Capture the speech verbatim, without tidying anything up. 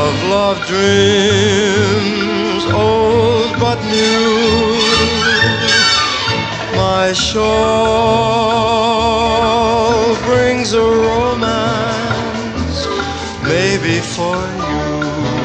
of love dreams old but new. My shawl brings a romance, maybe for you.